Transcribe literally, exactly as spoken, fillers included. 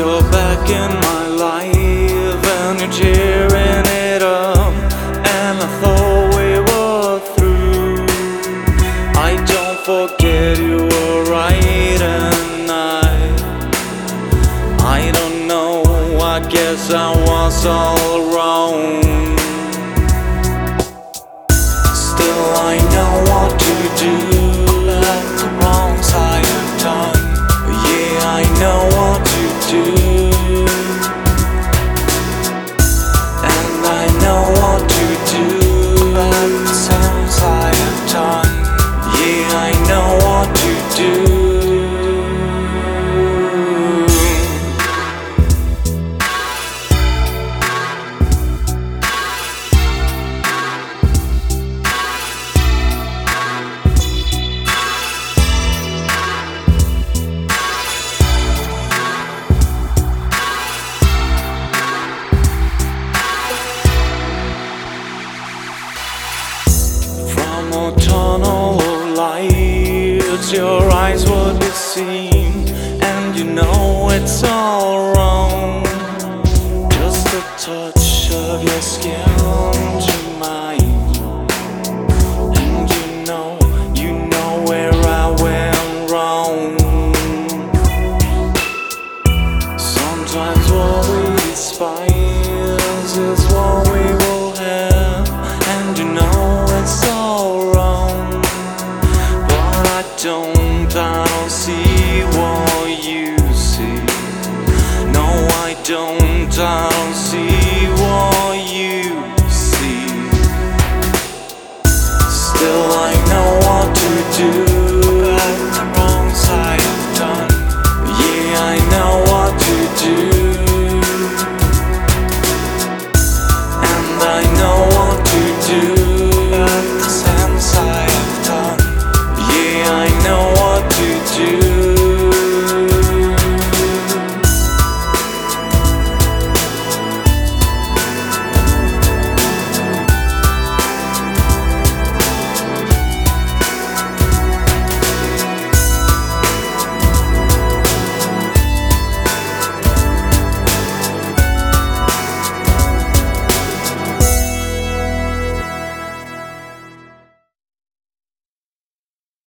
you're back in my life and you're cheering it up, and I thought we were through. I don't forget you were right, and I I don't know, I guess I was all wrong. Still I know what to do, like the wrong side of time. Yeah, I know what to do, and I know what to do at the same side of time. Yeah, I know what to do. From tunnel of lights, your eyes would be seen, and you know it's all wrong.